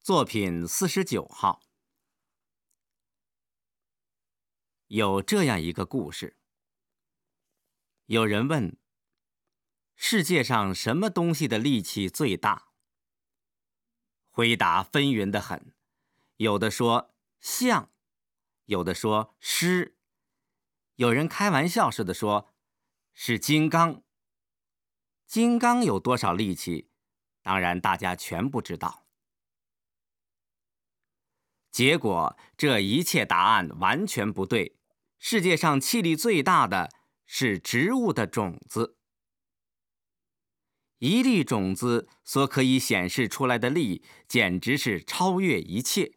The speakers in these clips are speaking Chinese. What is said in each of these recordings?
作品49号。有这样一个故事，有人问，世界上什么东西的力气最大？回答纷纭得很，有的说象，有的说狮，有人开玩笑似的说是金刚。金刚有多少力气？当然大家全不知道。结果这一切答案完全不对，世界上气力最大的是植物的种子。一粒种子所可以显示出来的力，简直是超越一切。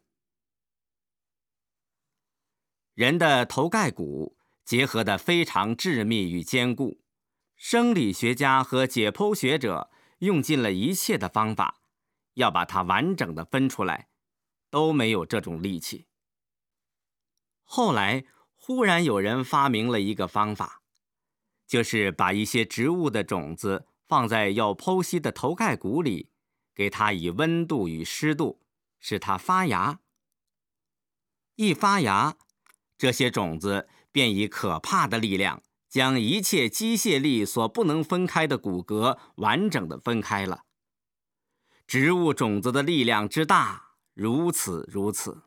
人的头盖骨结合得非常致密与坚固，生理学家和解剖学者用尽了一切的方法，要把它完整的分出来，都没有这种力气。后来忽然有人发明了一个方法，就是把一些植物的种子放在要剖析的头盖骨里，给它以温度与湿度，使它发芽。一发芽，这些种子便以可怕的力量，将一切机械力所不能分开的骨骼完整的分开了。植物种子的力量之大，如此如此。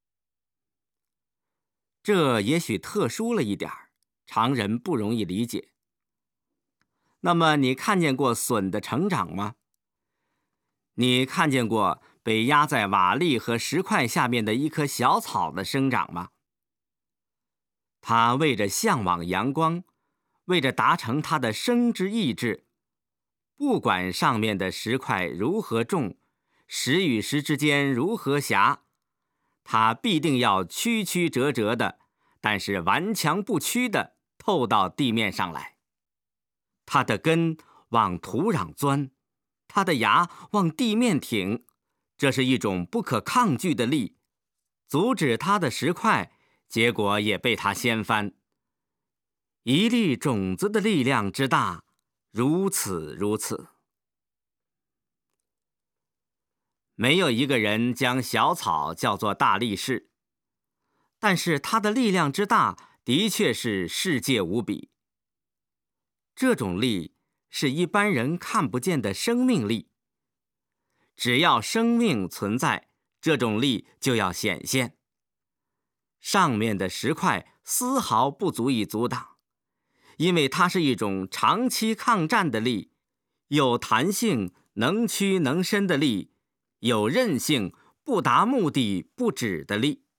这也许特殊了一点，常人不容易理解。那么你看见过笋的成长吗？你看见过被压在瓦砾和石块下面的一棵小草的生长吗？它为着向往阳光，为着达成它的生之意志，不管上面的石块如何重，石与石之间如何狭，它必定要曲曲折折的，但是顽强不屈的透到地面上来。它的根往土壤钻，它的芽往地面挺，这是一种不可抗拒的力，阻止它的石块，结果也被它掀翻。一粒种子的力量之大，如此如此。没有一个人将小草叫做大力士，但是它的力量之大，的确是世界无比。这种力是一般人看不见的生命力。只要生命存在，这种力就要显现。上面的石块丝毫不足以阻挡，因为它是一种长期抗战的力，有弹性、能屈能伸的力，有韧性、不达目的不止的力。